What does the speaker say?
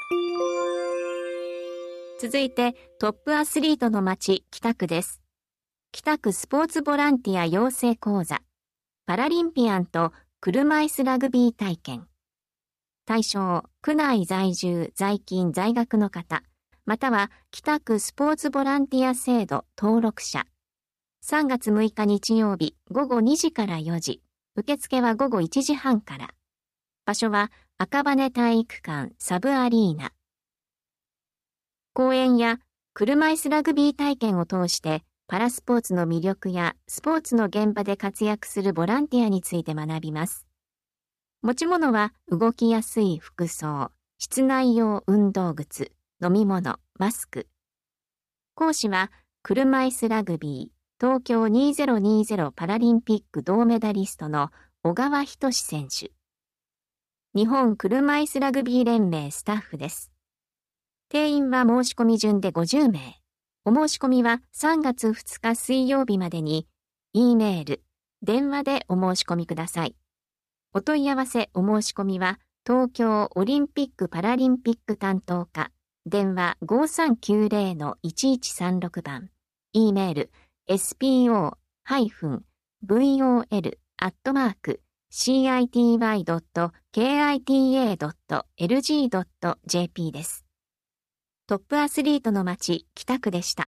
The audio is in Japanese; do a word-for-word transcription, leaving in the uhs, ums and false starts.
続いてトップアスリートの街北区です。北区スポーツボランティア養成講座、パラリンピアンと車椅子ラグビー体験。対象、区内在住、在勤、在学の方、または北区スポーツボランティア制度登録者。さんがつむいか日曜日ごごにじからよじ、受付はごごいちじはんから。場所は赤羽体育館サブアリーナ。講演や車椅子ラグビー体験を通してパラスポーツの魅力やスポーツの現場で活躍するボランティアについて学びます。持ち物は動きやすい服装、室内用運動靴、飲み物、マスク。講師は車椅子ラグビー東京にせんにじゅうパラリンピック銅メダリストの小川仁選手。日本車椅子ラグビー連盟スタッフです。定員は申し込み順でごじゅうめい。お申し込みはさんがつふつか水曜日までに、Eメール、電話でお申し込みください。お問い合わせお申し込みは、東京オリンピック・パラリンピック担当課、電話 ごさんきゅうぜろのいちいちさんろく 番、Eメール、エスピーオー ハイフン ブイオーエル アットマーク シーアイティーワイ ドット ケーアイティーエー ドット エルジー ドット ジェーピー です。トップアスリートの街北区でした。